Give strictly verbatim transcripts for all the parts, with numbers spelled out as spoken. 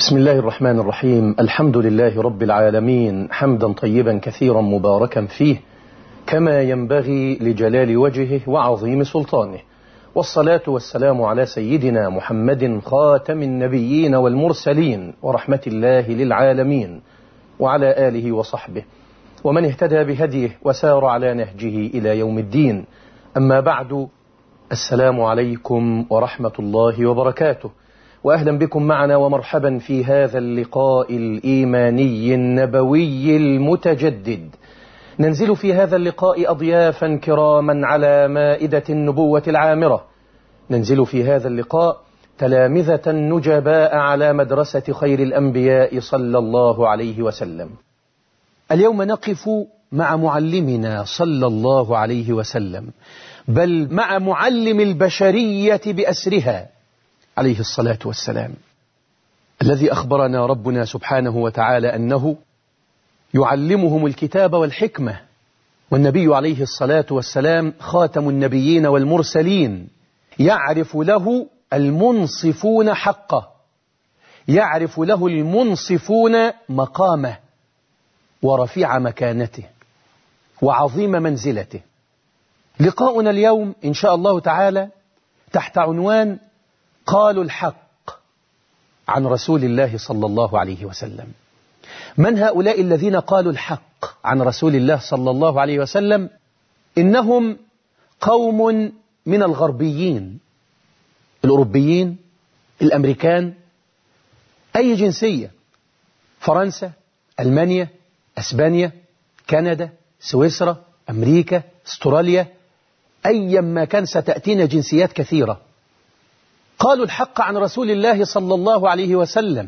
بسم الله الرحمن الرحيم. الحمد لله رب العالمين، حمدا طيبا كثيرا مباركا فيه كما ينبغي لجلال وجهه وعظيم سلطانه، والصلاة والسلام على سيدنا محمد خاتم النبيين والمرسلين ورحمة الله للعالمين، وعلى آله وصحبه ومن اهتدى بهديه وسار على نهجه إلى يوم الدين. أما بعد، السلام عليكم ورحمة الله وبركاته، وأهلا بكم معنا ومرحبا في هذا اللقاء الإيماني النبوي المتجدد. ننزل في هذا اللقاء أضيافا كراما على مائدة النبوة العامرة، ننزل في هذا اللقاء تلامذة نجباء على مدرسة خير الأنبياء صلى الله عليه وسلم. اليوم نقف مع معلمنا صلى الله عليه وسلم، بل مع معلم البشرية بأسرها عليه الصلاة والسلام، الذي أخبرنا ربنا سبحانه وتعالى أنه يعلمهم الكتاب والحكمة، والنبي عليه الصلاة والسلام خاتم النبيين والمرسلين، يعرف له المنصفون حقه، يعرف له المنصفون مقامه ورفيع مكانته وعظيم منزلته. لقاؤنا اليوم إن شاء الله تعالى تحت عنوان قالوا الحق عن رسول الله صلى الله عليه وسلم. من هؤلاء الذين قالوا الحق عن رسول الله صلى الله عليه وسلم؟ إنهم قوم من الغربيين، الأوروبيين، الأمريكان، أي جنسية، فرنسا، ألمانيا، أسبانيا، كندا، سويسرا، أمريكا، استراليا، أيا ما كان ستأتينا جنسيات كثيرة. قالوا الحق عن رسول الله صلى الله عليه وسلم،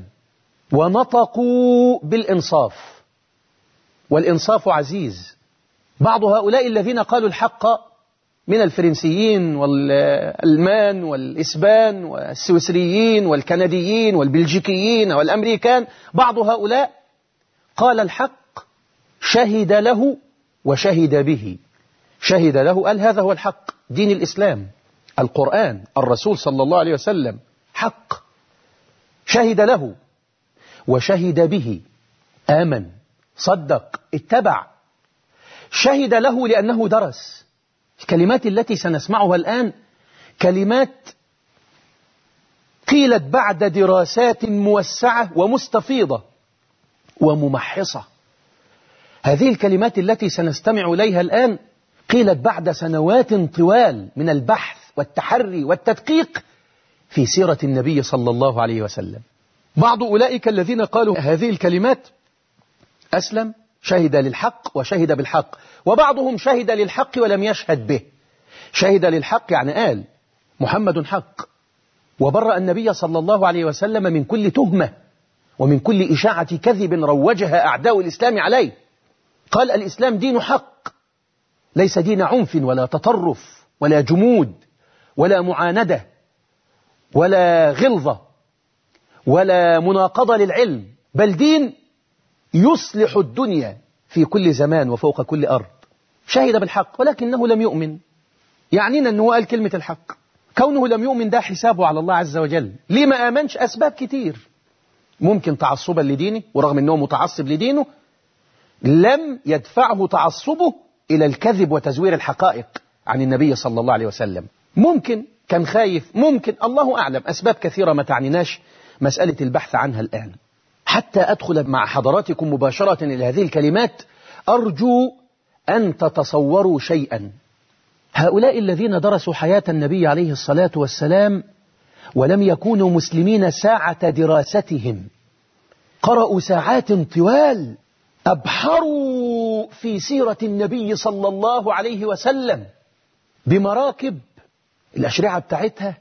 ونطقوا بالإنصاف، والإنصاف عزيز. بعض هؤلاء الذين قالوا الحق من الفرنسيين والألمان والإسبان والسويسريين والكنديين والبلجيكيين والأمريكان، بعض هؤلاء قال الحق، شهد له وشهد به. شهد له، قال هذا هو الحق، دين الإسلام، القرآن، الرسول صلى الله عليه وسلم حق. شهد له وشهد به، آمن، صدق، اتبع. شهد له لأنه درس. الكلمات التي سنسمعها الآن كلمات قيلت بعد دراسات موسعة ومستفيضة وممحصة. هذه الكلمات التي سنستمع إليها الآن قيلت بعد سنوات طوال من البحث والتحري والتدقيق في سيرة النبي صلى الله عليه وسلم. بعض أولئك الذين قالوا هذه الكلمات أسلم، شهد للحق وشهد بالحق، وبعضهم شهد للحق ولم يشهد به. شهد للحق يعني قال محمد حق، وبرأ النبي صلى الله عليه وسلم من كل تهمة ومن كل إشاعة كذب روجها أعداء الإسلام عليه. قال الإسلام دين حق، ليس دين عنف ولا تطرف ولا جمود ولا معاندة ولا غلظة ولا مناقضة للعلم، بل دين يصلح الدنيا في كل زمان وفوق كل أرض. شهد بالحق ولكنه لم يؤمن. يعنينا أنه قال كلمة الحق، كونه لم يؤمن ده حسابه على الله عز وجل. ليه ما آمنش؟ أسباب كتير، ممكن تعصبا لدينه، ورغم أنه متعصب لدينه لم يدفعه تعصبه إلى الكذب وتزوير الحقائق عن النبي صلى الله عليه وسلم. ممكن كان خايف، ممكن، الله أعلم، أسباب كثيرة ما تعنيناش مسألة البحث عنها الآن. حتى أدخل مع حضراتكم مباشرة إلى هذه الكلمات، أرجو أن تتصوروا شيئا. هؤلاء الذين درسوا حياة النبي عليه الصلاة والسلام ولم يكونوا مسلمين ساعة دراستهم، قرأوا ساعات طوال، أبحروا في سيرة النبي صلى الله عليه وسلم بمراكب الأشرعة بتاعتها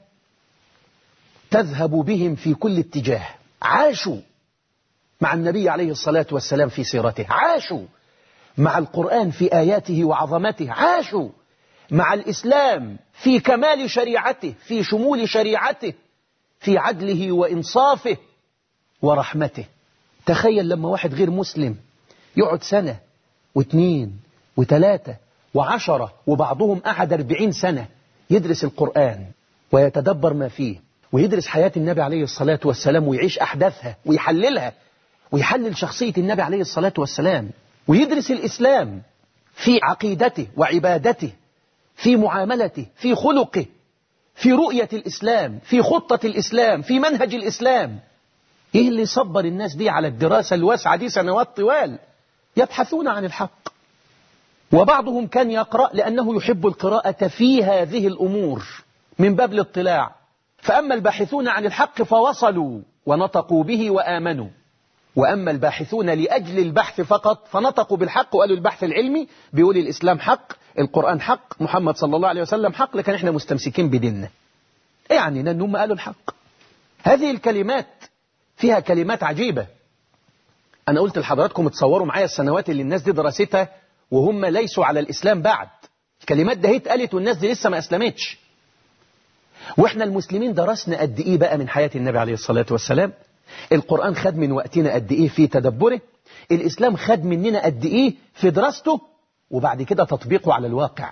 تذهب بهم في كل اتجاه. عاشوا مع النبي عليه الصلاة والسلام في سيرته، عاشوا مع القرآن في آياته وعظمته، عاشوا مع الإسلام في كمال شريعته، في شمول شريعته، في عدله وإنصافه ورحمته. تخيل لما واحد غير مسلم يقعد سنة واثنين وثلاثة وعشرة، وبعضهم قعد أربعين سنة يدرس القرآن ويتدبر ما فيه ويدرس حياة النبي عليه الصلاة والسلام ويعيش أحداثها ويحللها ويحلل شخصية النبي عليه الصلاة والسلام، ويدرس الإسلام في عقيدته وعبادته، في معاملته، في خلقه، في رؤية الإسلام، في خطة الإسلام، في منهج الإسلام. إيه اللي صبر الناس دي على الدراسة الواسعة دي سنوات طوال يبحثون عن الحق؟ وبعضهم كان يقرأ لأنه يحب القراءة في هذه الأمور من باب الاطلاع. فأما الباحثون عن الحق فوصلوا ونطقوا به وآمنوا، وأما الباحثون لأجل البحث فقط فنطقوا بالحق وقالوا البحث العلمي بيقول الإسلام حق، القرآن حق، محمد صلى الله عليه وسلم حق، لكن احنا مستمسكين بديننا. يعني أنهم قالوا الحق. هذه الكلمات فيها كلمات عجيبة. أنا قلت لحضراتكم تصوروا معايا السنوات اللي الناس دي دراستها وهم ليسوا على الإسلام بعد. الكلمات ده اتقالت والناس دي لسه ما أسلمتش. وإحنا المسلمين درسنا قد إيه بقى من حياة النبي عليه الصلاة والسلام؟ القرآن خد من وقتنا قد إيه في تدبره؟ الإسلام خد مننا قد إيه في دراسته وبعد كده تطبيقه على الواقع؟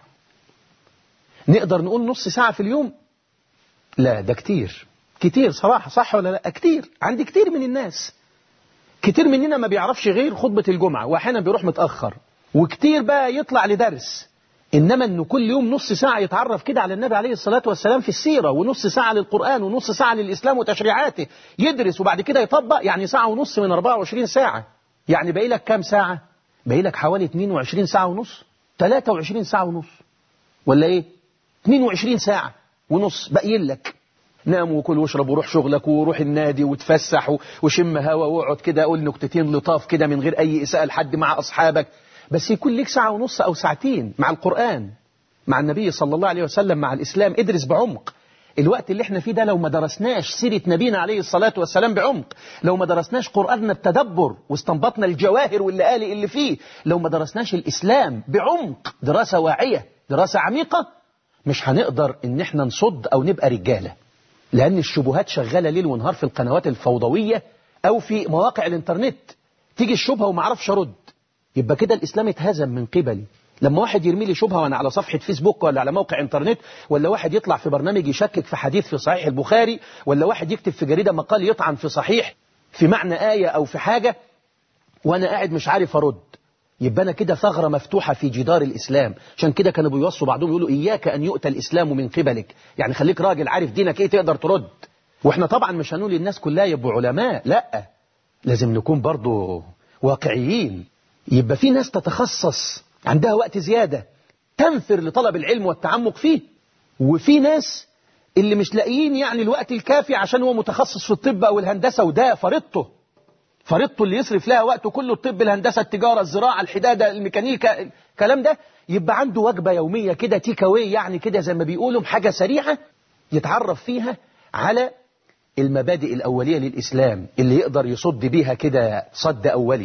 نقدر نقول نص ساعة في اليوم؟ لا، ده كتير كتير صراحة. صح ولا لا؟ كتير. عندي كتير من الناس، كتير مننا ما بيعرفش غير خطبة الجمعة وأحيانا بيروح متأخر، وكتير بقى يطلع لدرس. إنما أنه كل يوم نص ساعة يتعرف كده على النبي عليه الصلاة والسلام في السيرة، ونص ساعة للقرآن، ونص ساعة للإسلام وتشريعاته، يدرس وبعد كده يطبق، يعني ساعة ونص من أربعة وعشرين ساعة. يعني باقي لك كام ساعة؟ باقي لك حوالي اثنين وعشرين ساعة ونص، ثلاثة وعشرين ساعة ونص، ولا إيه؟ اثنين وعشرين ساعة ونص باقيين لك. نام وكل واشرب وروح شغلك وروح النادي وتفسح وشم هوا واقعد كده قول نكتتين لطاف كده من غير أي إساءة لحد مع أصحابك، بس يكون لك ساعة ونص أو ساعتين مع القرآن، مع النبي صلى الله عليه وسلم، مع الإسلام. ادرس بعمق. الوقت اللي احنا فيه ده لو ما درسناش سيرة نبينا عليه الصلاة والسلام بعمق، لو ما درسناش قرآننا بتدبر واستنبطنا الجواهر واللآلئ اللي فيه، لو ما درسناش الإسلام بعمق دراسة واعية، دراسة عميقة، مش هنقدر ان احنا نصد أو نبقى رجالة. لأن الشبهات شغالة ليل ونهار في القنوات الفوضوية أو في مواقع الإنترنت. تيجي الشبهة وما عرفش أرد، يبقى كده الإسلام اتهزم من قبلي. لما واحد يرمي لي شبهة وأنا على صفحة فيسبوك ولا على موقع إنترنت، ولا واحد يطلع في برنامج يشكك في حديث في صحيح البخاري، ولا واحد يكتب في جريدة مقال يطعن في صحيح في معنى آية أو في حاجة، وأنا قاعد مش عارف أرد، يبقى أنا كده ثغرة مفتوحة في جدار الإسلام. عشان كده كانوا بيوصوا بعضهم يقولوا إياك أن يؤتى الإسلام من قبلك، يعني خليك راجل عارف دينك إيه تقدر ترد. وإحنا طبعا مش هنقول للناس كلها يبقوا علماء، لا، لازم نكون برضو واقعيين. يبقى في ناس تتخصص عندها وقت زيادة تنفر لطلب العلم والتعمق فيه، وفي ناس اللي مش لاقيين يعني الوقت الكافي عشان هو متخصص في الطب أو الهندسة، وده فريضته فريضته اللي يصرف لها وقته كله، الطب، الهندسة، التجارة، الزراعة، الحدادة، الميكانيكا، الكلام ده. يبقى عنده وجبة يومية كده تيك اواي، يعني كده زي ما بيقولوا حاجة سريعة يتعرف فيها على المبادئ الأولية للإسلام اللي يقدر يصد بيها كده صد أولي.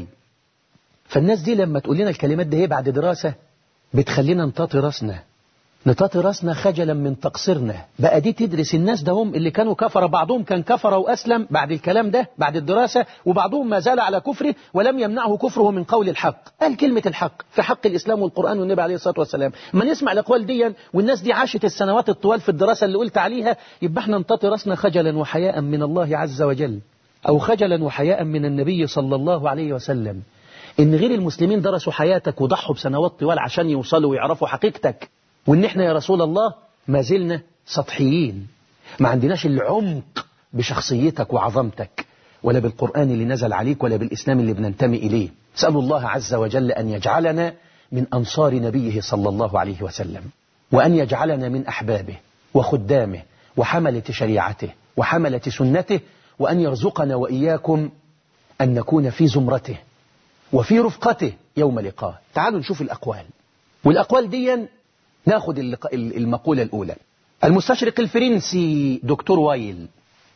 فالناس دي لما تقول لنا الكلمات دي بعد دراسة بتخلينا نطاطي راسنا نطاطي راسنا خجلا من تقصيرنا. بقى دي تدرس الناس ده هم اللي كانوا كفرة، بعضهم كان كفرة وأسلم بعد الكلام ده بعد الدراسة، وبعضهم ما زال على كفره ولم يمنعه كفره من قول الحق. قال كلمة الحق في حق الإسلام والقرآن والنبي عليه الصلاة والسلام. ما نسمع الأقوال دي والناس دي عاشت السنوات الطوال في الدراسة اللي قلت عليها، يبقى احنا نطاطي راسنا خجلا وحياء من الله عز وجل، أو خجلا وحياء من النبي صلى الله عليه وسلم. إن غير المسلمين درسوا حياتك وضحوا بسنوات طوال عشان يوصلوا ويعرفوا حقيقتك، وإن إحنا يا رسول الله ما زلنا سطحيين، ما عندناش العمق بشخصيتك وعظمتك، ولا بالقرآن اللي نزل عليك، ولا بالإسلام اللي بننتمي إليه. سأل الله عز وجل أن يجعلنا من أنصار نبيه صلى الله عليه وسلم، وأن يجعلنا من أحبابه وخدامه وحملة شريعته وحملة سنته، وأن يرزقنا وإياكم أن نكون في زمرته وفي رفقته يوم لقاه. تعالوا نشوف الأقوال. والأقوال دي ناخد المقولة الأولى. المستشرق الفرنسي دكتور وايل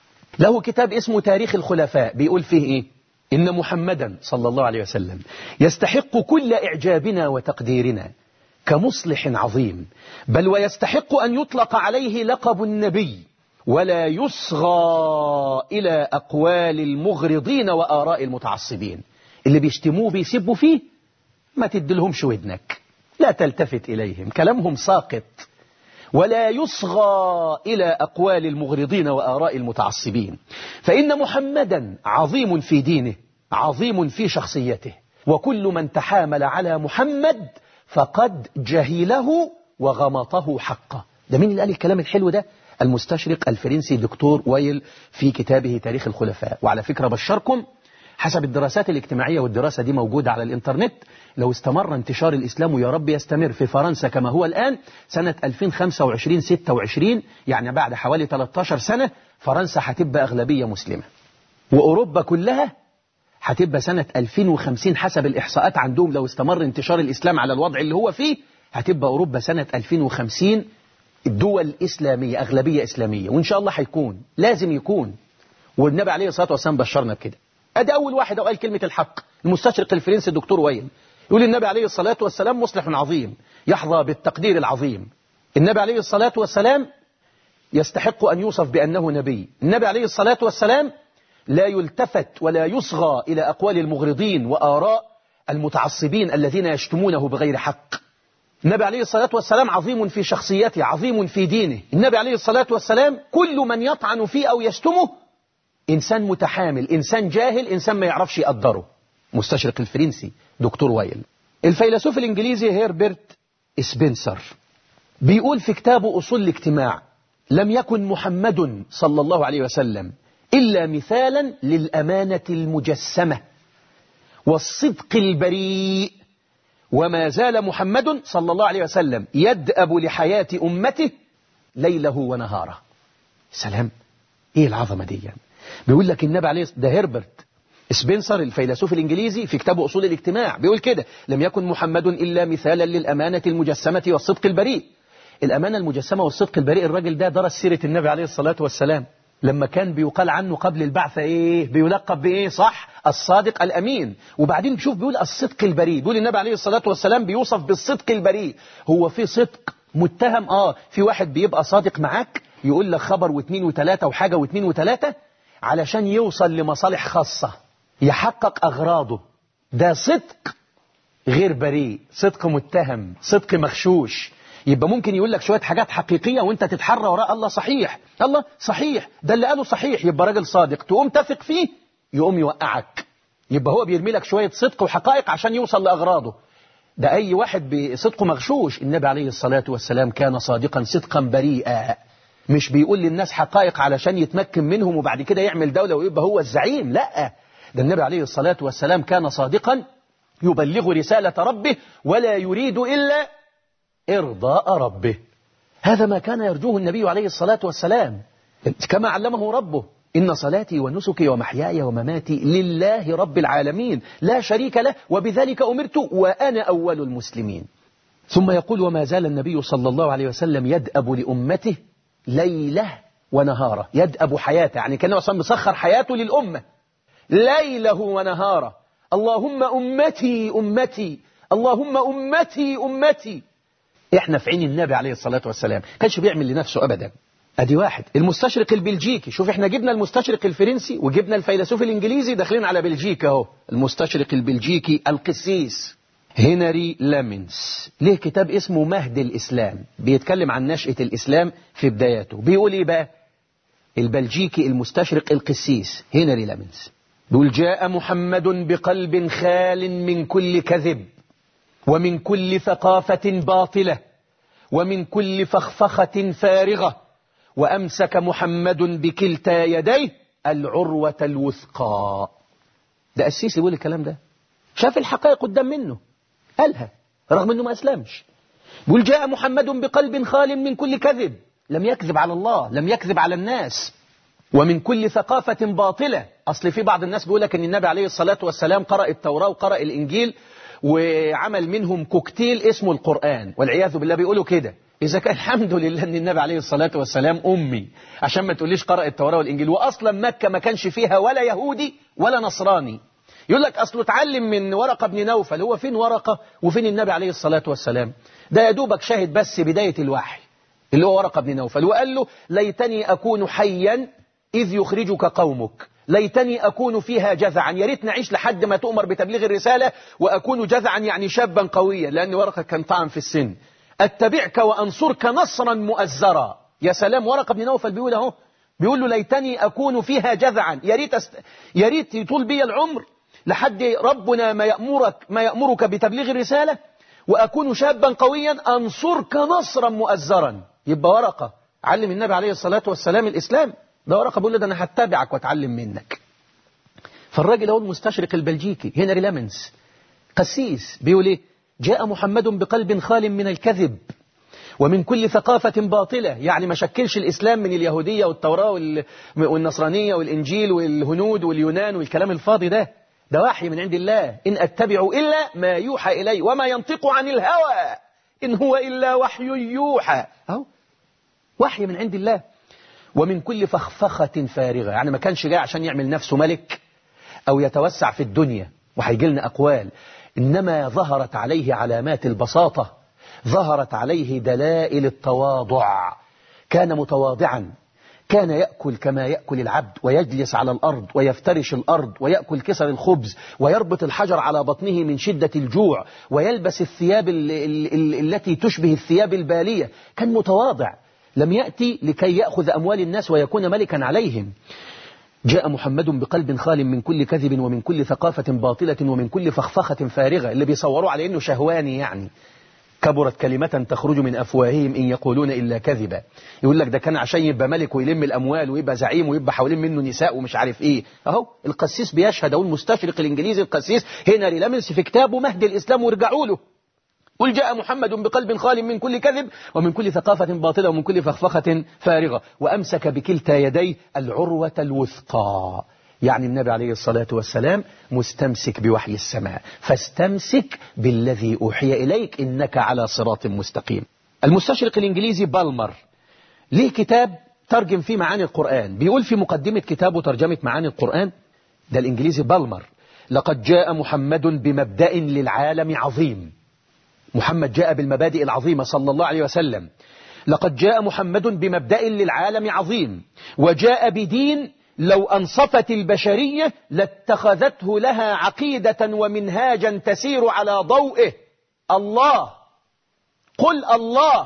له كتاب اسمه تاريخ الخلفاء، بيقول فيه إيه؟ إن محمدا صلى الله عليه وسلم يستحق كل إعجابنا وتقديرنا كمصلح عظيم، بل ويستحق أن يطلق عليه لقب النبي، ولا يصغى إلى أقوال المغرضين وآراء المتعصبين. اللي بيشتموه بيسبوا فيه ما تدلهمش ودنك، لا تلتفت إليهم، كلامهم ساقط. ولا يصغى إلى أقوال المغرضين وآراء المتعصبين، فإن محمدا عظيم في دينه عظيم في شخصيته، وكل من تحامل على محمد فقد جهله وغمطه حقه. ده مين اللي قال الكلام الحلو ده؟ المستشرق الفرنسي دكتور ويل في كتابه تاريخ الخلفاء. وعلى فكرة بشركم، حسب الدراسات الاجتماعية، والدراسة دي موجودة على الإنترنت، لو استمر انتشار الإسلام، ويا رب يستمر، في فرنسا كما هو الآن سنة ألفين وخمسة وعشرين ستة وعشرين، يعني بعد حوالي ثلاثة عشر سنة، فرنسا هتبقى أغلبية مسلمة، وأوروبا كلها هتبقى سنة ألفين وخمسين حسب الإحصاءات عندهم، لو استمر انتشار الإسلام على الوضع اللي هو فيه، هتبقى أوروبا سنة ألفين وخمسين الدول إسلامية، أغلبية إسلامية، وإن شاء الله هيكون، لازم يكون. والنبي عليه الصلاة والسلام بشرنا بكده. أدي أول واحد وقال كلمة الحق، المستشرق الفرنسي الدكتور ويل، يقول النبي عليه الصلاة والسلام مصلح عظيم يحظى بالتقدير العظيم. النبي عليه الصلاة والسلام يستحق أن يوصف بأنه نبي. النبي عليه الصلاة والسلام لا يلتفت ولا يصغى إلى أقوال المغرضين وآراء المتعصبين الذين يشتمونه بغير حق. النبي عليه الصلاة والسلام عظيم في شخصيته عظيم في دينه. النبي عليه الصلاة والسلام كل من يطعن فيه أو يشتمه إنسان متحامل، إنسان جاهل، إنسان ما يعرفش يقدره. مستشرق الفرنسي دكتور ويل. الفيلسوف الإنجليزي هيربرت سبنسر بيقول في كتابه أصول الاجتماع: لم يكن محمد صلى الله عليه وسلم إلا مثالا للأمانة المجسمة والصدق البريء، وما زال محمد صلى الله عليه وسلم يدأب لحياة أمته ليله ونهاره. سلام، إيه العظمة دي يعني؟ بيقول لك النبي عليه ده هيربرت سبنسر الفيلسوف الإنجليزي في كتابه أصول الاجتماع بيقول كده: لم يكن محمد إلا مثالا للأمانة المجسمة والصدق البريء. الأمانة المجسمة والصدق البريء، الراجل ده درس سيرة النبي عليه الصلاة والسلام لما كان بيقال عنه قبل البعثة إيه؟ بيلقب بإيه؟ صح، الصادق الأمين. وبعدين بشوف بيقول الصدق البريء، بيقول النبي عليه الصلاة والسلام بيوصف بالصدق البريء. هو في صدق متهم؟ آه في واحد بيبقى صادق معاك يقول لك خبر واثنين وثلاثة وحاجة واثنين وثلاثة علشان يوصل لمصالح خاصة يحقق أغراضه، ده صدق غير بريء، صدق متهم، صدق مغشوش. يبقى ممكن يقول لك شوية حاجات حقيقية وانت تتحرى وراء الله صحيح، الله صحيح، ده اللي قاله صحيح، يبقى راجل صادق، تقوم تثق فيه يقوم يوقعك. يبقى هو بيرمي لك شوية صدق وحقائق عشان يوصل لأغراضه. ده أي واحد بصدقه مغشوش. النبي عليه الصلاة والسلام كان صادقا صدقا بريئا، مش بيقول للناس حقائق علشان يتمكن منهم وبعد كده يعمل دولة ويبقى هو الزعيم، لا، ده النبي عليه الصلاة والسلام كان صادقا يبلغ رسالة ربه ولا يريد إلا إرضاء ربه. هذا ما كان يرجوه النبي عليه الصلاة والسلام كما علمه ربه: إن صلاتي ونسكي ومحياي ومماتي لله رب العالمين لا شريك له وبذلك أمرت وأنا أول المسلمين. ثم يقول: وما زال النبي صلى الله عليه وسلم يدأب لأمته ليله ونهاره. يدأب حياته يعني كان أصلا مسخر حياته للأمة ليله ونهاره. اللهم أمتي أمتي، اللهم أمتي أمتي. إحنا في عين النبي عليه الصلاة والسلام كانش بيعمل لنفسه أبدا. أدي واحد. المستشرق البلجيكي، شوف إحنا جبنا المستشرق الفرنسي وجبنا الفيلسوف الإنجليزي، داخلين على بلجيكا أهو. المستشرق البلجيكي القسيس هنري لامنس ليه كتاب اسمه مهد الإسلام، بيتكلم عن نشأة الإسلام في بداياته. بيقول إيه بقى البلجيكي المستشرق القسيس هنري لامنس؟ بيقول: جاء محمد بقلب خال من كل كذب ومن كل ثقافة باطلة ومن كل فخفخة فارغة، وأمسك محمد بكلتا يديه العروة الوثقى. ده السيسي يقول الكلام ده، شاف الحقائق قدام منه قالها رغم أنه ما أسلمش. بيقول: جاء محمد بقلب خال من كل كذب، لم يكذب على الله، لم يكذب على الناس، ومن كل ثقافة باطلة. أصل في بعض الناس بيقول لك أن النبي عليه الصلاة والسلام قرأ التوراة وقرأ الإنجيل وعمل منهم كوكتيل اسمه القرآن، والعياذ بالله بيقولوا كده. إذا كان الحمد لله أن النبي عليه الصلاة والسلام أمي، عشان ما تقوليش قرأ التوراة والإنجيل، وأصلا مكة ما كانش فيها ولا يهودي ولا نصراني. يقول لك أصله اتعلم من ورقة بن نوفل. هو فين ورقة وفين النبي عليه الصلاة والسلام؟ ده يا دوبك شاهد بس بداية الوحي اللي هو ورقة بن نوفل، وقال له: ليتني أكون حيا إذ يخرجك قومك، ليتني أكون فيها جذعا، يا ريت نعيش لحد ما تؤمر بتبليغ الرسالة وأكون جذعا يعني شابا قويا، لأن ورقة كان طعن في السن. أتبعك وأنصرك نصرا مؤزرا. يا سلام، ورقة بن نوفل بيقول اهو، بيقول له ليتني أكون فيها جذعا، يا ريت است... يا ريت يطول بي العمر لحد ربنا ما يأمرك ما يأمرك بتبليغ الرسالة، وأكون شابا قويا أنصرك نصرا مؤزرا. يبقى ورقة علم النبي عليه الصلاة والسلام الإسلام، ده ورقة بيقول له ده أنا هتبعك وأتعلم منك. فالراجل هو المستشرق البلجيكي هنري لامنس قسيس بيقول إيه؟ جاء محمد بقلب خال من الكذب ومن كل ثقافة باطلة، يعني ما شكلش الإسلام من اليهودية والتوراة والنصرانية والإنجيل والهنود واليونان والكلام الفاضي ده، ده وحي من عند الله. إن أتبع إلا ما يوحى إلي وما ينطق عن الهوى إن هو إلا وحي يوحى، أهو وحي من عند الله. ومن كل فخفخة فارغة، يعني ما كانش جاي عشان يعمل نفسه ملك أو يتوسع في الدنيا، وهيجي لنا أقوال، إنما ظهرت عليه علامات البساطة، ظهرت عليه دلائل التواضع. كان متواضعا، كان يأكل كما يأكل العبد، ويجلس على الأرض ويفترش الأرض ويأكل كسر الخبز ويربط الحجر على بطنه من شدة الجوع، ويلبس الثياب ال ال ال التي تشبه الثياب البالية. كان متواضع، لم يأتي لكي يأخذ أموال الناس ويكون ملكا عليهم. جاء محمد بقلب خال من كل كذب ومن كل ثقافة باطلة ومن كل فخفخة فارغة، اللي بيصوروا على إنه شهواني، يعني كبرت كلمة تخرج من أفواههم إن يقولون إلا كذبا. يقول لك ده كان عشان يبقى ملك ويلم الأموال ويبقى زعيم ويبقى حوالين منه نساء ومش عارف إيه. أهو القسيس بيشهد، أو المستشرق الإنجليزي القسيس هنري لامنس في كتابه مهد الإسلام، وارجعوا له. قل جاء محمد بقلب خال من كل كذب ومن كل ثقافة باطلة ومن كل فخفخة فارغة، وأمسك بكلتا يديه العروة الوثقى. يعني النبي عليه الصلاة والسلام مستمسك بوحي السماء، فاستمسك بالذي أوحي إليك إنك على صراط مستقيم. المستشرق الإنجليزي بالمر ليه كتاب ترجم فيه معاني القرآن، بيقول في مقدمة كتابه ترجمة معاني القرآن، ده الإنجليزي بالمر: لقد جاء محمد بمبدأ للعالم عظيم. محمد جاء بالمبادئ العظيمة صلى الله عليه وسلم. لقد جاء محمد بمبدأ للعالم عظيم، وجاء بدين لو أنصفت البشرية لاتخذته لها عقيدة ومنهاجا تسير على ضوئه. الله، قل الله.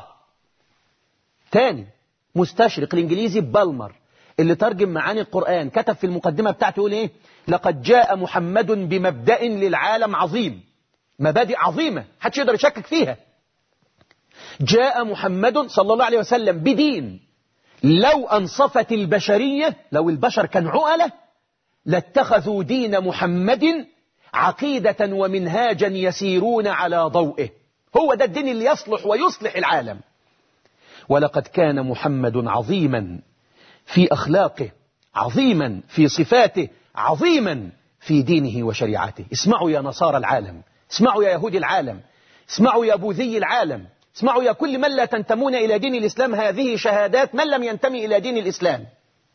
تاني، مستشرق الإنجليزي بالمر اللي ترجم معاني القرآن كتب في المقدمة بتاعته يقول إيه؟ لقد جاء محمد بمبدأ للعالم عظيم، مبادئ عظيمة حدش يقدر يشكك فيها. جاء محمد صلى الله عليه وسلم بدين لو أنصفت البشرية، لو البشر كان عقلة لاتخذوا دين محمد عقيدة ومنهاجا يسيرون على ضوئه. هو ده الدين اللي يصلح ويصلح العالم. ولقد كان محمد عظيما في أخلاقه، عظيما في صفاته، عظيما في دينه وشريعته. اسمعوا يا نصارى العالم، اسمعوا يا يهود العالم، اسمعوا يا بوذي العالم، اسمعوا يا كل من لا تنتمون إلى دين الإسلام، هذه شهادات من لم ينتمي إلى دين الإسلام.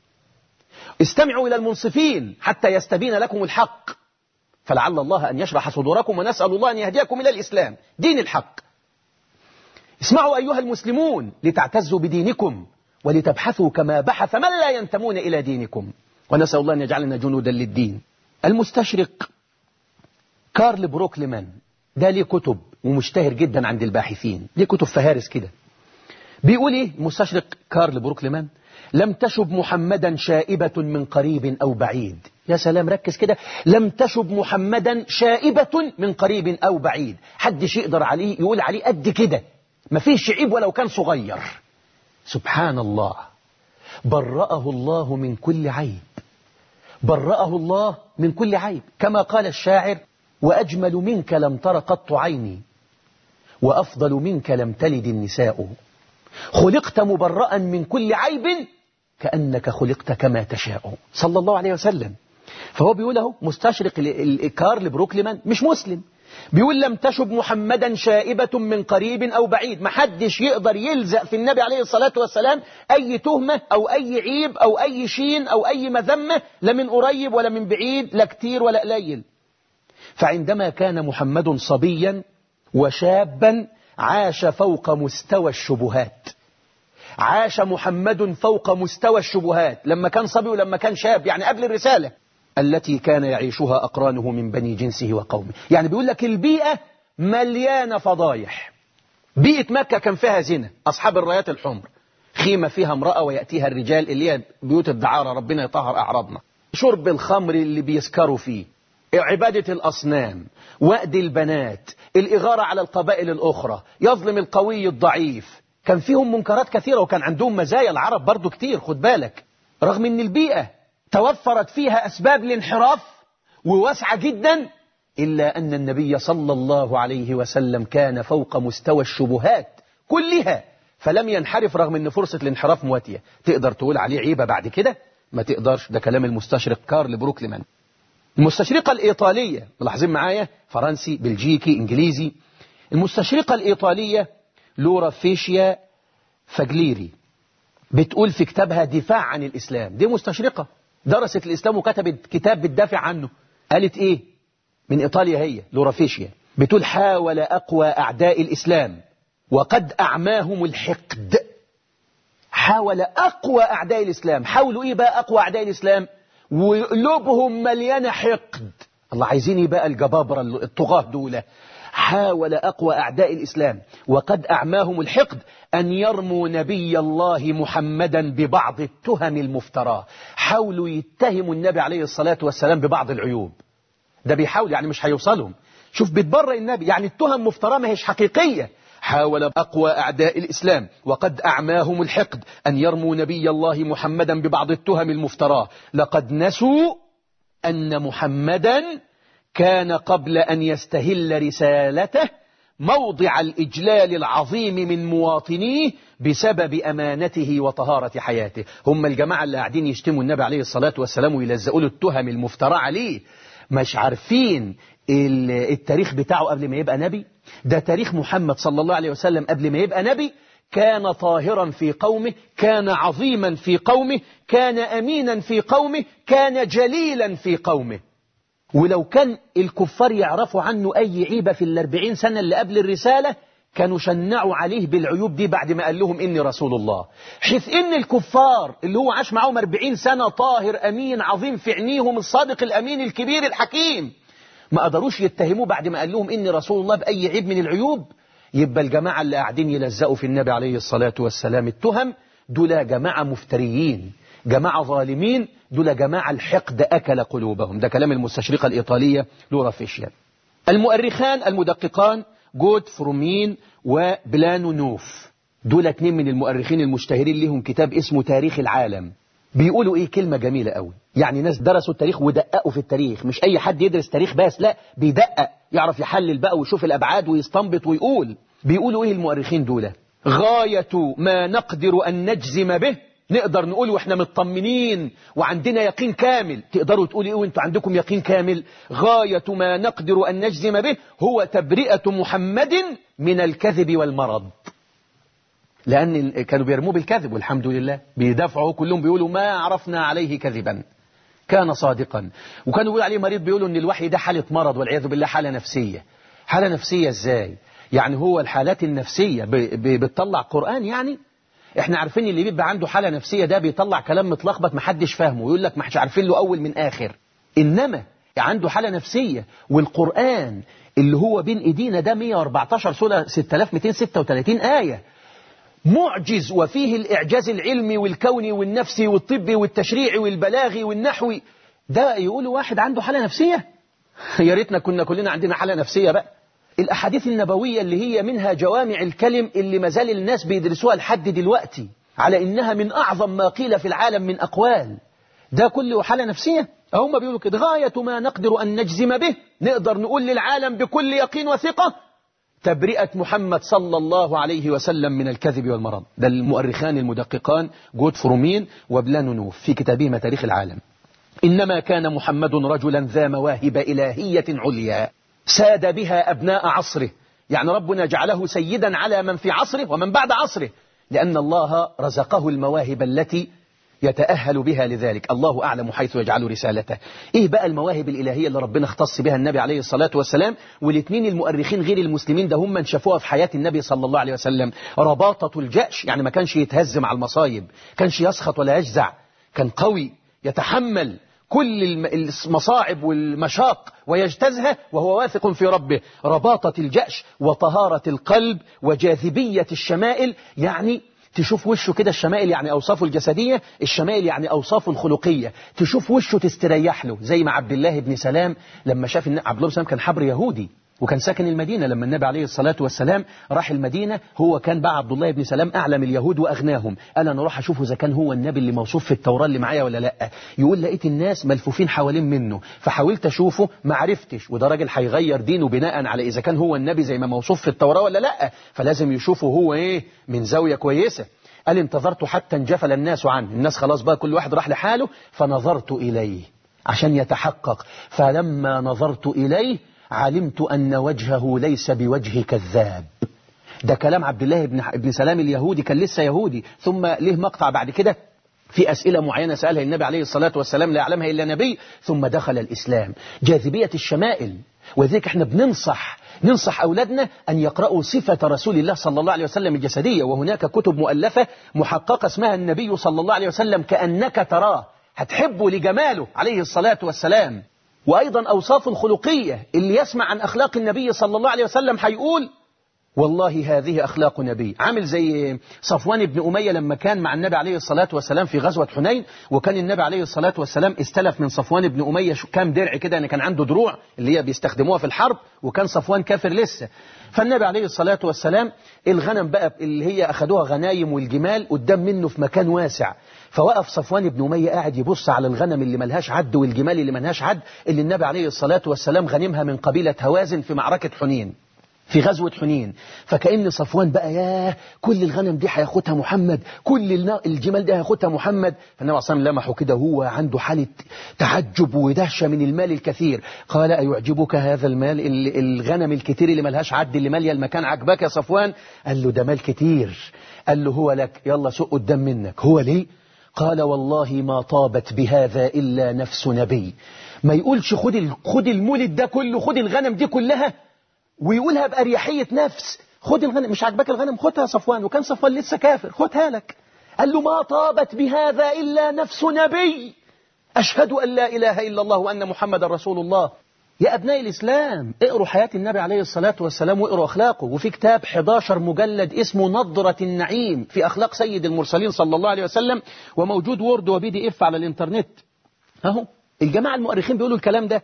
استمعوا إلى المنصفين حتى يستبين لكم الحق، فلعل الله أن يشرح صدوركم، ونسأل الله أن يهديكم إلى الإسلام دين الحق. اسمعوا أيها المسلمون لتعتزوا بدينكم ولتبحثوا كما بحث من لا ينتمون إلى دينكم، ونسأل الله أن يجعلنا جنودا للدين. المستشرق كارل بروكلمان ده ليه كتب ومشتهر جدا عند الباحثين، ليه كتب فهارس كده. بيقول ايه المستشرق كارل بروكلمان؟ لم تشب محمدا شائبة من قريب أو بعيد. يا سلام، ركز كده، لم تشب محمدا شائبة من قريب أو بعيد، حدش يقدر عليه يقول عليه قد كده، مفيش عيب ولو كان صغير. سبحان الله، برأه الله من كل عيب، برأه الله من كل عيب، كما قال الشاعر: وأجمل منك لم تر قط عيني، وأفضل منك لم تلد النساء، خلقت مبرأ من كل عيب كأنك خلقت كما تشاء. صلى الله عليه وسلم. فهو بيقول له مستشرق كارل بروكلمان مش مسلم، بيقول لم تشب محمدا شائبة من قريب أو بعيد، محدش يقدر يلزق في النبي عليه الصلاة والسلام أي تهمة أو أي عيب أو أي شين أو أي مذمة، لا من قريب ولا من بعيد، لا كتير ولا قليل. فعندما كان محمد صبيا وشابا عاش فوق مستوى الشبهات، عاش محمد فوق مستوى الشبهات لما كان صبي ولما كان شاب، يعني قبل الرسالة، التي كان يعيشها أقرانه من بني جنسه وقومه. يعني بيقول لك البيئة مليانة فضايح، بيئة مكة كان فيها زنا، أصحاب الرايات الحمر، خيمة فيها امرأة ويأتيها الرجال اللي هي بيوت الدعارة، ربنا يطهر أعراضنا، شرب الخمر اللي بيسكروا فيه، عبادة الأصنام، وأد البنات، الإغارة على القبائل الأخرى، يظلم القوي الضعيف. كان فيهم منكرات كثيرة، وكان عندهم مزايا العرب برضو كتير، خد بالك. رغم أن البيئة توفرت فيها أسباب الانحراف وواسعة جدا، إلا أن النبي صلى الله عليه وسلم كان فوق مستوى الشبهات كلها، فلم ينحرف رغم أن فرصة الانحراف مواتية. تقدر تقول عليه عيبة بعد كده؟ ما تقدرش. ده كلام المستشرق كارل بروكلمان. المستشرقة الإيطالية، ملاحظين معايا، فرنسي، بلجيكي، إنجليزي. المستشرقة الإيطالية لورا فيشيا فاجليري بتقول في كتابها دفاع عن الإسلام، دي مستشرقة درست الإسلام وكتبت كتاب بتدافع عنه. قالت إيه؟ من إيطاليا هي، لورا فيشيا، بتقول حاول أقوى أعداء الإسلام وقد أعماهم الحقد. حاول أقوى أعداء الإسلام، حاولوا إيه بقى أقوى أعداء الإسلام؟ وقلوبهم مليانة حقد. الله، عايزين إيه بقى الجبابرة الطغاة دول؟ حاول أقوى أعداء الإسلام وقد أعماهم الحقد أن يرموا نبي الله محمدا ببعض التهم المفتراه. حاولوا يتهموا النبي عليه الصلاة والسلام ببعض العيوب. ده بيحاول يعني، مش هيوصلهم. شوف بتبرئ النبي، يعني التهم مفتراه ما هيش حقيقية. حاول أقوى أعداء الإسلام وقد أعماهم الحقد أن يرموا نبي الله محمدا ببعض التهم المفتراه. لقد نسوا أن محمدا كان قبل أن يستهل رسالته موضع الإجلال العظيم من مواطنيه بسبب أمانته وطهارة حياته. هم الجماعة اللي قاعدين يشتموا النبي عليه الصلاة والسلام ويلزقوا له التهم المفترى عليه، مش عارفين التاريخ بتاعه قبل ما يبقى نبي. ده تاريخ محمد صلى الله عليه وسلم قبل ما يبقى نبي. كان طاهرا في قومه، كان عظيما في قومه، كان أمينا في قومه، كان جليلا في قومه. ولو كان الكفار يعرفوا عنه أي عيبة في الأربعين سنة اللي قبل الرسالة، كانوا شنعوا عليه بالعيوب دي بعد ما قال لهم إني رسول الله. حيث إن الكفار اللي هو عاش معهم أربعين سنة طاهر أمين عظيم في عينيهم، الصادق الأمين الكبير الحكيم، ما قدروش يتهموه بعد ما قال لهم إني رسول الله بأي عيب من العيوب. يبقى الجماعة اللي قاعدين يلزقوا في النبي عليه الصلاة والسلام التهم دول جماعة مفتريين، جماعة ظالمين، دول جماعة الحقد أكل قلوبهم. ده كلام المستشرقة الإيطالية لورا فيشيا. المؤرخان المدققان جود فرومين وبلانو نوف، دول اتنين من المؤرخين المشتهرين لهم كتاب اسمه تاريخ العالم. بيقولوا ايه كلمة جميلة قوي، يعني ناس درسوا التاريخ ودققوا في التاريخ. مش اي حد يدرس تاريخ بس، لا، بيدقق، يعرف يحلل بقى ويشوف الابعاد ويستنبط ويقول. بيقولوا ايه المؤرخين دول؟ غاية ما نقدر ان نجزم به، نقدر نقول واحنا مطمنين وعندنا يقين كامل. تقدروا تقولوا ايه وانتوا عندكم يقين كامل؟ غاية ما نقدر ان نجزم به هو تبرئة محمد من الكذب والمرض. لأن كانوا بيرموه بالكذب، والحمد لله بيدافعوا كلهم، بيقولوا ما عرفنا عليه كذبا، كان صادقا. وكانوا بيقولوا عليه مريض، بيقولوا ان الوحي ده حالة مرض والعياذ بالله، حالة نفسية. حالة نفسية ازاي؟ يعني هو الحالات النفسية بتطلع قرآن؟ يعني احنا عارفين اللي بيبقى عنده حالة نفسية ده بيطلع كلام متلخبط محدش فاهمه، ويقول لك ما احنا عارفين له أول من آخر. إنما عنده حالة نفسية، والقرآن اللي هو بين ايدينا ده مئة وأربعتاشر سورة، ستة آلاف ومئتين وستة وثلاثين آية، معجز، وفيه الإعجاز العلمي والكوني والنفسي والطبي والتشريعي والبلاغي والنحوي. ده يقولوا واحد عنده حالة نفسية؟ يا ريتنا كنا كلنا عندنا حالة نفسية بقى. الأحاديث النبوية اللي هي منها جوامع الكلم اللي مازال الناس بيدرسوها لحد دلوقتي على إنها من أعظم ما قيل في العالم من أقوال، ده كله حالة نفسية؟ هم بيقولوا كده غاية ما نقدر أن نجزم به، نقدر نقول للعالم بكل يقين وثقة تبرئة محمد صلى الله عليه وسلم من الكذب والمرض. ده المؤرخان المدققان جود فرومين وبلانو نوف في كتابهما تاريخ العالم. إنما كان محمد رجلا ذا مواهب إلهية عليا ساد بها أبناء عصره، يعني ربنا جعله سيدا على من في عصره ومن بعد عصره، لأن الله رزقه المواهب التي يتأهل بها لذلك. الله أعلم حيث يجعل رسالته. إيه بقى المواهب الإلهية اللي ربنا اختص بها النبي عليه الصلاة والسلام؟ والاثنين المؤرخين غير المسلمين ده هم من شافوها في حياة النبي صلى الله عليه وسلم. رباطة الجأش، يعني ما كانش يتهزم على المصايب، كانش يسخط ولا يجزع، كان قوي، يتحمل كل المصاعب والمشاق ويجتازها وهو واثق في ربه. رباطة الجأش وطهارة القلب وجاذبية الشمائل، يعني تشوف وشه كده الشمائل يعني أوصافه الجسدية، الشمائل يعني أوصافه الخلقية، تشوف وشه تستريح له. زي ما عبد الله بن سلام لما شاف إن عبد الله بن سلام كان حبر يهودي وكان ساكن المدينة، لما النبي عليه الصلاة والسلام راح المدينة هو كان بقى عبد الله بن سلام أعلم اليهود وأغناهم، قال أنا راح أشوفه إذا كان هو النبي اللي موصوف في التوراة اللي معايا ولا لأ. يقول لقيت الناس ملفوفين حوالين منه فحاولت أشوفه ما عرفتش، وده راجل هيغير دينه بناء على إذا كان هو النبي زي ما موصوف في التوراة ولا لأ، فلازم يشوفه هو إيه من زاوية كويسة. قال انتظرت حتى انجفل الناس عنه، الناس خلاص بقى كل واحد راح لحاله، فنظرت إليه عشان يتحقق، فلما نظرت إليه علمت أن وجهه ليس بوجه كذاب. ده كلام عبد الله بن ابن سلام اليهودي، كان لسه يهودي، ثم له مقطع بعد كده في أسئلة معينة سألها النبي عليه الصلاة والسلام لا يعلمها إلا نبي، ثم دخل الإسلام. جاذبية الشمائل، وذلك احنا بننصح ننصح أولادنا أن يقرأوا صفة رسول الله صلى الله عليه وسلم الجسدية، وهناك كتب مؤلفة محققة اسمها النبي صلى الله عليه وسلم كأنك تراه، هتحبه لجماله عليه الصلاة والسلام. وأيضا أوصاف الخلقية، اللي يسمع عن أخلاق النبي صلى الله عليه وسلم هيقول والله هذه أخلاق نبي. عامل زي صفوان بن أمية لما كان مع النبي عليه الصلاة والسلام في غزوة حنين، وكان النبي عليه الصلاة والسلام استلف من صفوان بن أمية كام درع كده، يعني كان عنده دروع اللي هي بيستخدموها في الحرب، وكان صفوان كافر لسه. فالنبي عليه الصلاة والسلام الغنم بقى اللي هي أخدوها غنايم والجمال قدام منه في مكان واسع، فوقف صفوان بن أمية قاعد يبص على الغنم اللي ملهاش عد والجمال اللي ملهاش عد، اللي النبي عليه الصلاة والسلام غنمها من قبيلة هوازن في معركة حنين، في غزوة حنين. فكأن صفوان بقى ياه كل الغنم دي هياخدها محمد، كل الجمال دي هياخدها محمد. فالنبي عليه الصلاة والسلام لمحه كده، هو عنده حالة تعجب ودهشة من المال الكثير. قال أيعجبك هذا المال، الغنم الكتير اللي ملهاش عد اللي مالية المكان عجبك يا صفوان؟ قال له ده مال كتير. قال له هو لك، يلا سوق قدام منك. هو ليه؟ قال والله ما طابت بهذا إلا نفس نبي. ما يقولش خد خد المولد ده كله، خد الغنم دي كلها، ويقولها بأريحية نفس، خد الغنم، مش عجبك الغنم خدها يا صفوان، وكان صفوان لسه كافر، خدها لك. قال له ما طابت بهذا إلا نفس نبي، أشهد أن لا إله إلا الله وأن محمد رسول الله. يا أبناء الإسلام اقروا حياة النبي عليه الصلاة والسلام واقروا أخلاقه. وفي كتاب إحدى عشر مجلد اسمه نظرة النعيم في أخلاق سيد المرسلين صلى الله عليه وسلم، وموجود وورد وبي دي إف على الإنترنت. أهو الجماعة المؤرخين بيقولوا الكلام ده.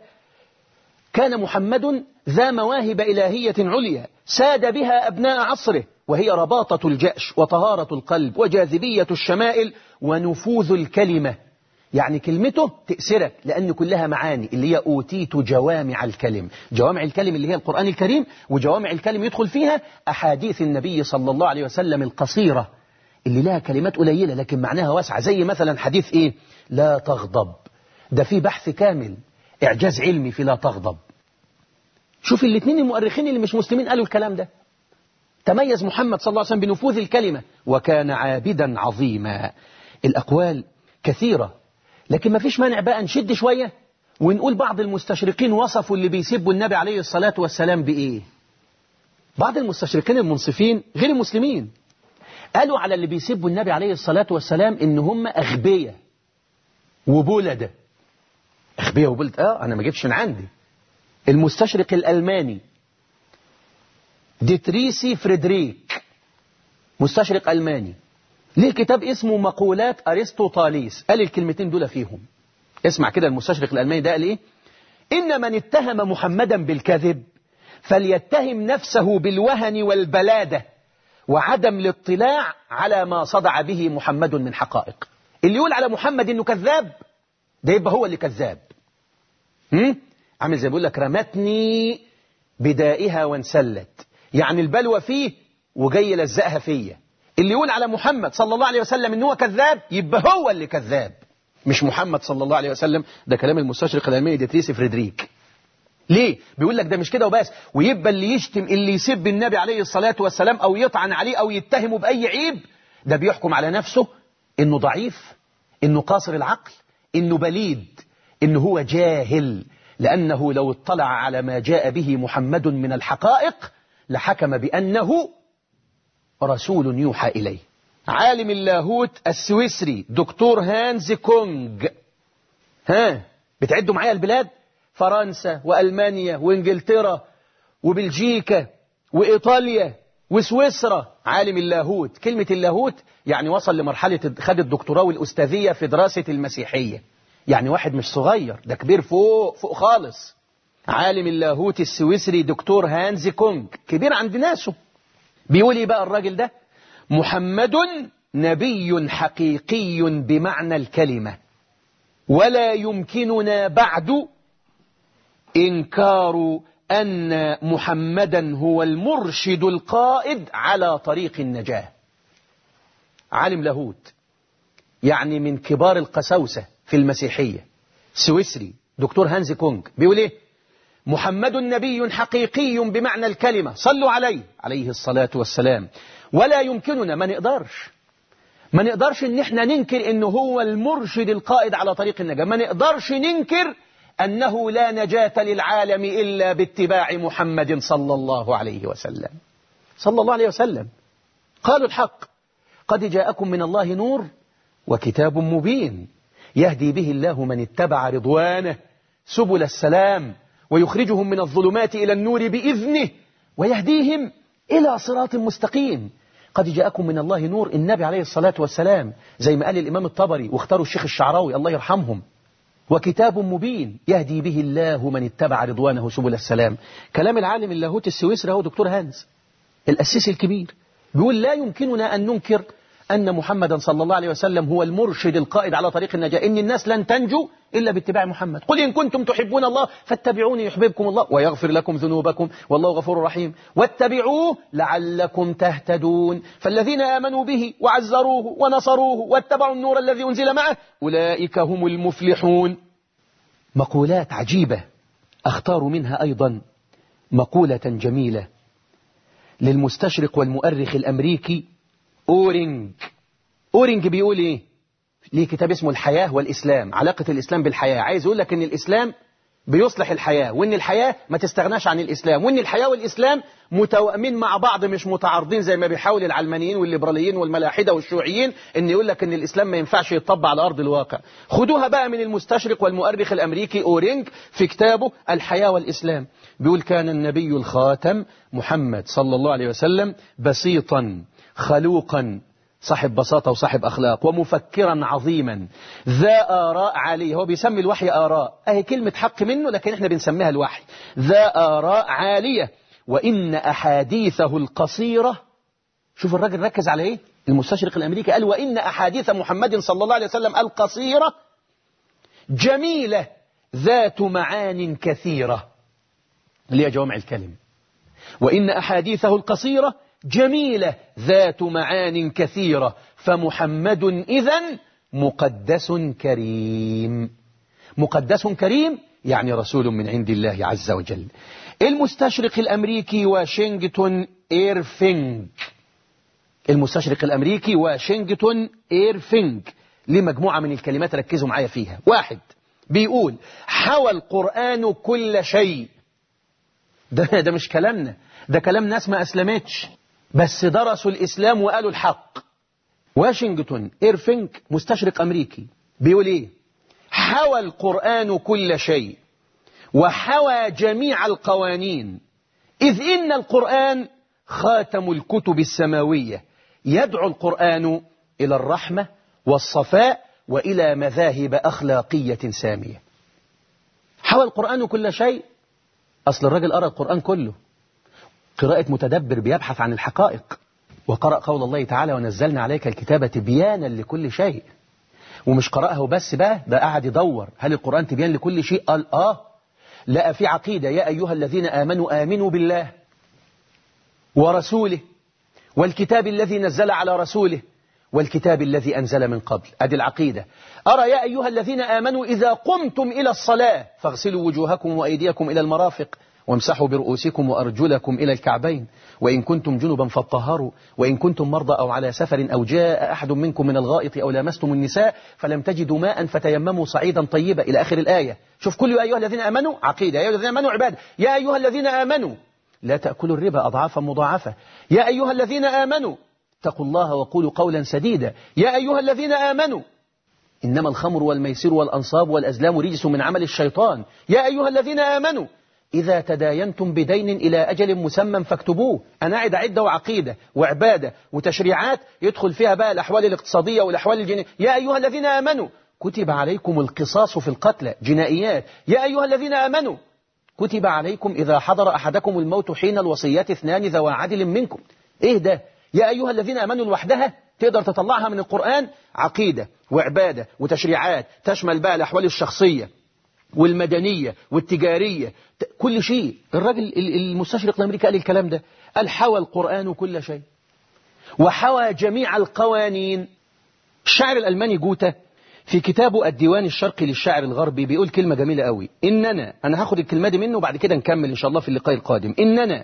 كان محمد ذا مواهب إلهية عليا ساد بها أبناء عصره، وهي رباطة الجأش وطهارة القلب وجاذبية الشمائل ونفوذ الكلمة، يعني كلمته تأثرك لأن كلها معاني، اللي هي أوتيت جوامع الكلم. جوامع الكلم اللي هي القرآن الكريم، وجوامع الكلم يدخل فيها أحاديث النبي صلى الله عليه وسلم القصيرة اللي لها كلمات قليلة لكن معناها واسعة، زي مثلا حديث إيه؟ لا تغضب، ده في بحث كامل إعجاز علمي في لا تغضب. شوف الاثنين المؤرخين اللي مش مسلمين قالوا الكلام ده. تميز محمد صلى الله عليه وسلم بنفوذ الكلمة، وكان عابدا عظيما. الأقوال كثيرة، لكن ما فيش مانع بقى نشد شوية ونقول بعض المستشرقين وصفوا اللي بيسبوا النبي عليه الصلاة والسلام بإيه. بعض المستشرقين المنصفين غير المسلمين قالوا على اللي بيسبوا النبي عليه الصلاة والسلام إن هم أغبية وبولدة. أغبية وبولدة، آه أنا ما جبتش من عندي. المستشرق الألماني ديتريسي فريدريك، مستشرق ألماني، ليه كتاب اسمه مقولات أرسطوطاليس، قال الكلمتين دول فيهم. اسمع كده المستشرق الألماني ده قال إيه؟ إن من اتهم محمدا بالكذب فليتهم نفسه بالوهن والبلادة وعدم الاطلاع على ما صدع به محمد من حقائق. اللي يقول على محمد إنه كذاب ده يبقى هو اللي كذاب. هم؟ عامل زي بيقول لك رمتني بدائها وانسلت، يعني البلوى فيه وجاي لزقها فيا. اللي يقول على محمد صلى الله عليه وسلم إنه كذاب يبقى هو اللي كذاب، مش محمد صلى الله عليه وسلم. ده كلام المستشرق الألماني ديتريسي فريدريك. ليه؟ بيقول لك ده مش كده وبس، ويبقى اللي يشتم اللي يسب النبي عليه الصلاة والسلام أو يطعن عليه أو يتهمه بأي عيب، ده بيحكم على نفسه إنه ضعيف، إنه قاصر العقل، إنه بليد، إنه هو جاهل، لأنه لو اطلع على ما جاء به محمد من الحقائق لحكم بأنه رسول يوحى إليه. عالم اللاهوت السويسري دكتور هانز كونج ها بتعدوا معايا البلاد؟ فرنسا وألمانيا وإنجلترا وبلجيكا وإيطاليا وسويسرا. عالم اللاهوت، كلمة اللاهوت يعني وصل لمرحلة خد الدكتوراه والأستاذية في دراسة المسيحية، يعني واحد مش صغير، ده كبير فوق فوق خالص. عالم اللاهوت السويسري دكتور هانز كونج، كبير عند ناسه. بيقول ايه بقى الراجل ده؟ محمد نبي حقيقي بمعنى الكلمة، ولا يمكننا بعد إنكار أن محمدا هو المرشد القائد على طريق النجاة. عالم لاهوت يعني من كبار القساوسة في المسيحية، سويسري دكتور هانز كونج، بيقول ايه؟ محمد نبي حقيقي بمعنى الكلمة، صلوا عليه عليه الصلاة والسلام، ولا يمكننا، ما نقدرش ما نقدرش ان احنا ننكر انه هو المرشد القائد على طريق النجاة، ما نقدرش ننكر أنه لا نجاة للعالم إلا باتباع محمد صلى الله عليه وسلم. صلى الله عليه وسلم. قالوا الحق، قد جاءكم من الله نور وكتاب مبين يهدي به الله من اتبع رضوانه سبل السلام ويخرجهم من الظلمات إلى النور بإذنه ويهديهم إلى صراط مستقيم. قد جاءكم من الله نور، النبي عليه الصلاة والسلام زي ما قال الإمام الطبري واختاروا الشيخ الشعراوي الله يرحمهم، وكتاب مبين يهدي به الله من اتبع رضوانه سبل السلام. كلام العالم اللاهوت السويسري هو دكتور هانز الأسيس الكبير، بيقول لا يمكننا أن ننكر أن محمدا صلى الله عليه وسلم هو المرشد القائد على طريق النجاة، إن الناس لن تنجو إلا باتباع محمد. قل إن كنتم تحبون الله فاتبعوني يحببكم الله ويغفر لكم ذنوبكم والله غفور رحيم، واتبعوه لعلكم تهتدون. فالذين آمنوا به وعزروه ونصروه واتبعوا النور الذي أنزل معه أولئك هم المفلحون. مقولات عجيبة، أختار منها أيضا مقولة جميلة للمستشرق والمؤرخ الأمريكي أورينج. أورينج بيقول إيه؟ ليه كتاب اسمه الحياة والإسلام، علاقة الإسلام بالحياة. عايز يقول لك إن الإسلام بيصلح الحياة، وإن الحياة ما تستغناش عن الإسلام، وإن الحياة والإسلام متوائمين مع بعض مش متعارضين زي ما بيحاول العلمانيين والليبراليين والملاحدة والشيوعيين إن يقول لك إن الإسلام ما ينفعش يتطبق على أرض الواقع. خدوها بقى من المستشرق والمؤرخ الأمريكي أورينج في كتابه الحياة والإسلام. بيقول كان النبي الخاتم محمد صلى الله عليه وسلم بسيطا خلوقا، صاحب بساطة وصاحب أخلاق، ومفكرا عظيما ذا آراء عالية. هو بيسمي الوحي آراء، أهي كلمة حق منه لكن احنا بنسميها الوحي. ذا آراء عالية، وإن أحاديثه القصيرة، شوف الراجل ركز على إيه المستشرق الأمريكي، قال وإن أحاديث محمد صلى الله عليه وسلم القصيرة جميلة ذات معان كثيرة، اللي هي جوامع الكلم. وإن أحاديثه القصيرة جميلة ذات معان كثيرة، فمحمد إذن مقدس كريم. مقدس كريم يعني رسول من عند الله عز وجل. المستشرق الأمريكي واشنطن إيرفينج، المستشرق الأمريكي واشنطن إيرفينج ليه مجموعة من الكلمات ركزوا معايا فيها. واحد بيقول حوى القرآن كل شيء. ده, ده مش كلامنا، ده كلام ناس ما أسلمتش بس درسوا الإسلام وقالوا الحق. واشنطن إيرفينج مستشرق أمريكي بيقول إيه؟ حوى القرآن كل شيء وحوى جميع القوانين، إذ إن القرآن خاتم الكتب السماوية، يدعو القرآن إلى الرحمة والصفاء وإلى مذاهب أخلاقية سامية. حوى القرآن كل شيء، أصل الرجل قرأ القرآن كله قراءة متدبر بيبحث عن الحقائق، وقرأ قول الله تعالى ونزلنا عليك الكتاب تبيانا لكل شيء. ومش قرأه وبس بقى، ده قاعد يدور هل القرآن تبيان لكل شيء؟ قال آه، لقى في عقيدة يا أيها الذين آمنوا آمنوا بالله ورسوله والكتاب الذي نزل على رسوله والكتاب الذي أنزل من قبل. أدي العقيدة. أرى يا أيها الذين آمنوا إذا قمتم إلى الصلاة فاغسلوا وجوهكم وأيديكم إلى المرافق وامسحوا برؤوسكم وأرجلكم إلى الكعبين وإن كنتم جنبا فاطهروا وإن كنتم مرضى أو على سفر أو جاء أحد منكم من الغائط أو لامستم النساء فلم تجدوا ماء فتيمموا صعيدا طيبا إلى آخر الآية. شوف كل يا أيها الذين آمنوا عقيدة، يا أيها الذين آمنوا عبادة، يا أيها الذين آمنوا لا تأكلوا الربا أضعافا مضاعفة، يا أيها الذين آمنوا اتقوا الله وقولوا قولا سديدا، يا أيها الذين آمنوا إنما الخمر والميسر والأنصاب والأزلام رجس من عمل الشيطان يا أيها الذين آمنوا إذا تداينتم بدين إلى أجل مسمى فاكتبوه. أنا قاعد أعد وعقيدة وعبادة وتشريعات يدخل فيها بقى الأحوال الاقتصادية والأحوال الجنائية. يا أيها الذين آمنوا كتب عليكم القصاص في القتلى جنائيات. يا أيها الذين آمنوا كتب عليكم إذا حضر أحدكم الموت حين الوصية اثنان ذوى عدل منكم. إيه ده؟ يا أيها الذين آمنوا لوحدها تقدر تطلعها من القرآن عقيدة وعبادة وتشريعات تشمل بقى الأحوال الشخصية والمدنية والتجارية كل شيء. الراجل المستشرق الأمريكي قال الكلام ده، قال حوى القرآن كل شيء وحوى جميع القوانين. الشاعر الألماني جوتا في كتابه الديوان الشرقي للشاعر الغربي بيقول كلمة جميلة قوي. إننا أنا هاخد الكلمة دي منه وبعد كده نكمل إن شاء الله في اللقاء القادم. إننا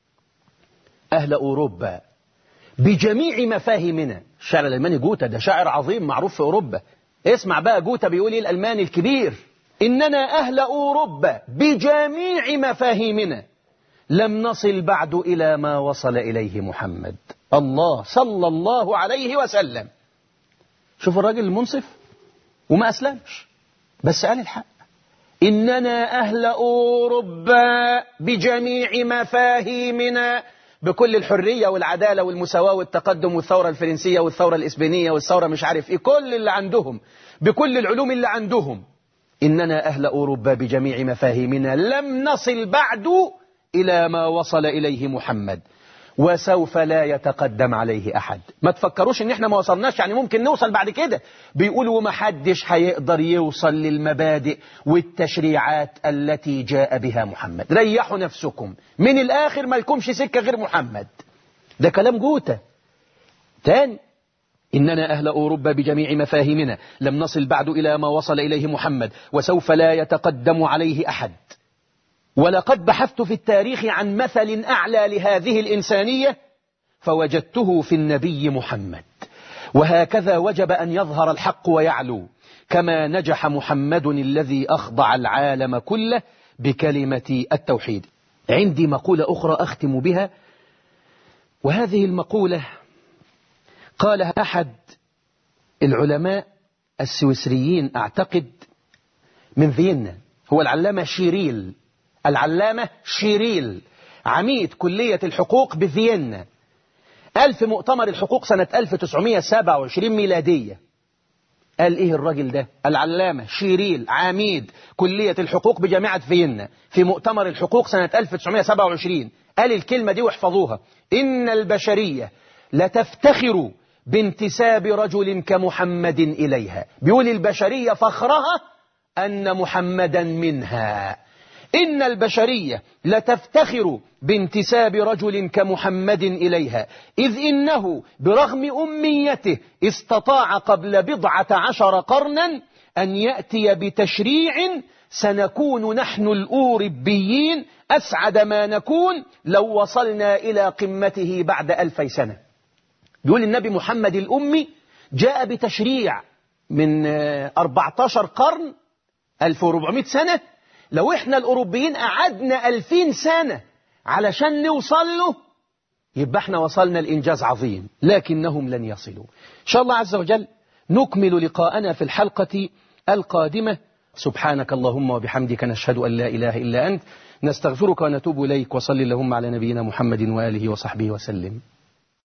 أهل أوروبا بجميع مفاهيمنا. الشاعر الألماني جوتا ده شاعر عظيم معروف في أوروبا. اسمع بقى جوتا بيقول إيه الألماني الكبير. إننا أهل أوروبا بجميع مفاهيمنا لم نصل بعد إلى ما وصل إليه محمد. الله صلى الله عليه وسلم. شوف الراجل المنصف وما أسلمش بس قال الحق. إننا أهل أوروبا بجميع مفاهيمنا بكل الحرية والعدالة والمساواة والتقدم والثورة الفرنسية والثورة الإسبانية والثورة مش عارف إيه كل اللي عندهم بكل العلوم اللي عندهم. إننا أهل أوروبا بجميع مفاهيمنا لم نصل بعد إلى ما وصل إليه محمد وسوف لا يتقدم عليه أحد. ما تفكروش إن إحنا ما وصلناش يعني ممكن نوصل بعد كده. بيقولوا ما حدش هيقدر يوصل للمبادئ والتشريعات التي جاء بها محمد. ريحوا نفسكم من الآخر ما لكمش سكة غير محمد. ده كلام جوتا. تاني إننا أهل أوروبا بجميع مفاهيمنا لم نصل بعد إلى ما وصل إليه محمد وسوف لا يتقدم عليه أحد. ولقد بحثت في التاريخ عن مثل أعلى لهذه الإنسانية فوجدته في النبي محمد. وهكذا وجب أن يظهر الحق ويعلو كما نجح محمد الذي أخضع العالم كله بكلمة التوحيد. عندي مقولة أخرى أختم بها، وهذه المقولة قالها أحد العلماء السويسريين أعتقد من فيينا، هو العلامة شيريل. العلامة شيريل عميد كلية الحقوق بفيينا. قال في مؤتمر الحقوق سنة ألف وتسعمائة وسبعة وعشرين ميلادية. قال إيه الراجل ده العلامة شيريل عميد كلية الحقوق بجامعة فيينا في مؤتمر الحقوق سنة ألف وتسعمائة وسبعة وعشرين. قال الكلمة دي واحفظوها: إن البشرية لتفتخر بانتساب رجل كمحمد إليها. بيقول البشرية فخرها أن محمدا منها. إن البشرية لتفتخر بانتساب رجل كمحمد إليها إذ إنه برغم أميته استطاع قبل بضعة عشر قرنا أن يأتي بتشريع سنكون نحن الأوروبيين أسعد ما نكون لو وصلنا إلى قمته بعد ألفي سنة. يقول النبي محمد الأمي جاء بتشريع من أربعة عشر قرن ألف وأربعمائة سنة. لو إحنا الأوروبيين قعدنا ألفين سنة علشان نوصل له يبقى إحنا وصلنا الإنجاز عظيم، لكنهم لن يصلوا. إن شاء الله عز وجل نكمل لقاءنا في الحلقة القادمة. سبحانك اللهم وبحمدك نشهد أن لا إله إلا أنت نستغفرك ونتوب إليك. وصل اللهم على نبينا محمد وآله وصحبه وسلم.